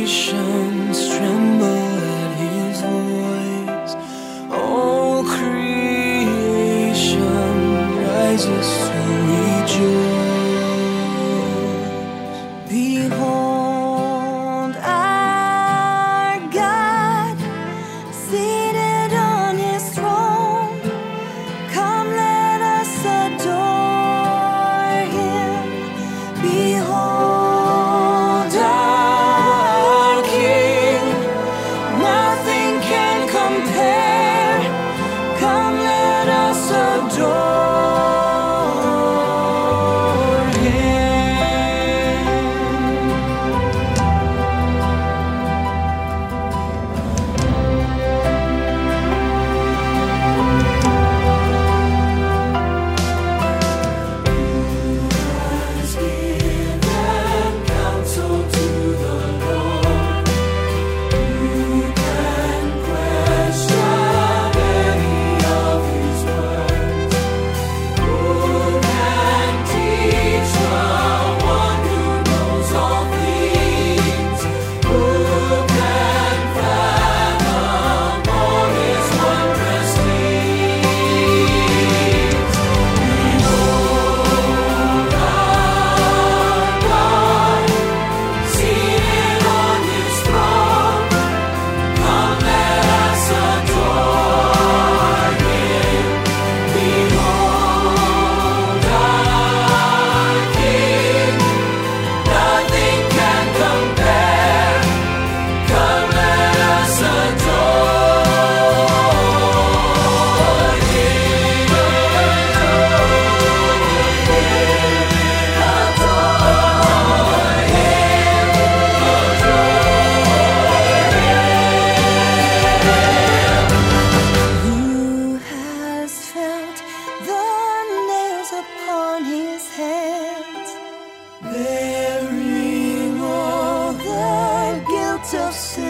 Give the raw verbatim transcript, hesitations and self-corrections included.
nations tremble at his voice. All creation rises to rejoice. Behold our God, seated on his throne. Come, let us adore him. Behold our King, nothing can compare. Come, let us adore him. Has given counsel to the Lord. Who can question any of his words? Who can teach the one who knows all things? Who can fathom all his wondrous deeds? Behold our God, seated on his throne. Come, let us adore him. Behold our King, nothing can compare. Come, let us adore him. Who has felt the nails upon his hands, bearing all the guilt of sin?